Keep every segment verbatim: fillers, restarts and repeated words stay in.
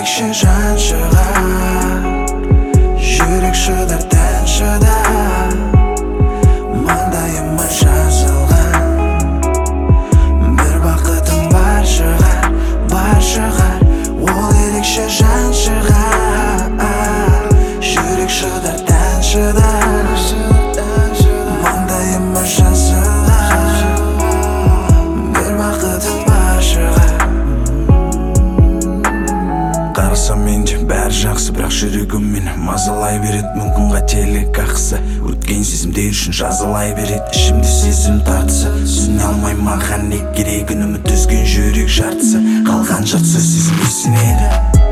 ерекше жан шығар, жүрек шыдар тән шыдар, маңдайыма жазылған бір бақытым бар шығар, бар шығар. Ол ерекше жан шығар, жүрек шыдар тән шыдар, маңдайыма жазылған бір бақытым бар шығар. Қарасам менде бәрі жақсы, бірақ жүрегім мені мазалай береді. Мүмкін қателік ақысы, өткен сезімдер үшін жазалай береді. Ішімде сезім тартысы, түсіне алмай маған не керегін. Үміт үзген жүрек жартысы, қалған жартысы сезімге сенеді.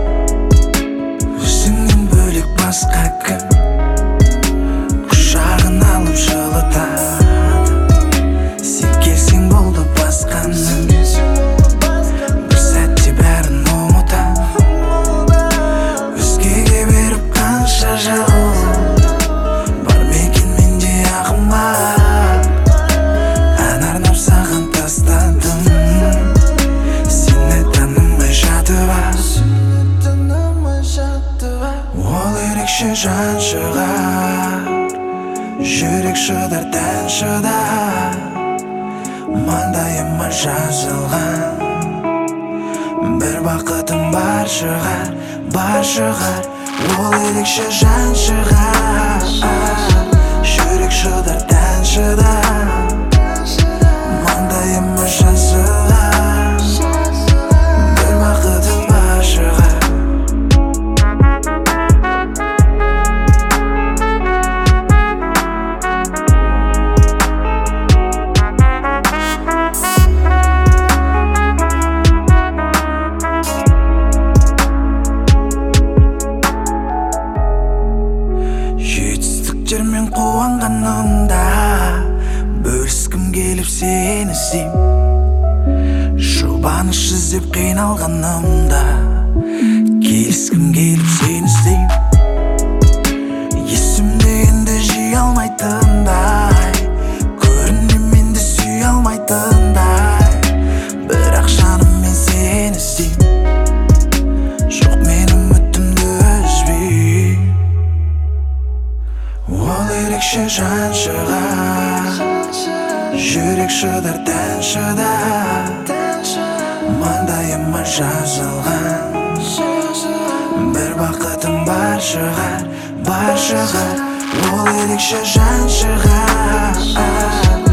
Өзіңнен бөлек басқа кім құшағын алып жылытады. Сен келсең болды басқаның, бір сәтте бәрін ұмытам. Өзгеге беріп қанша жағу бар мекен менде ақымақ. Ән арнап саған тастадым, сені танымай жатып ал. Ол ерекше жан шығар, жүрек шыдар тән шыдар, маңдайыма жазылған бір бақытым бар шығар, бар шығар. Ол ерекше жан шығар, жүрек шыдар тән шыдар, маңдайыма жазылған бір бақытым бар шығар. Жетістіктермен қуанғанымда бөліскім келіп сені іздейм. Жұбаныш іздеп қиналғанымда келіскім келіп сені іздейм. Есімде енді жей алмайтындай, көрінем менде сүй алмайтындай, бірақ жаным мен сені іздейм. Жоқ мен үмітімді үзбейм. Ол ерекше жан шығар, жүрек шыдар тән шыдар, маңдайыма жазылған бір бақытым бар шығар, бар шығар. Ол ерекше жан шығар.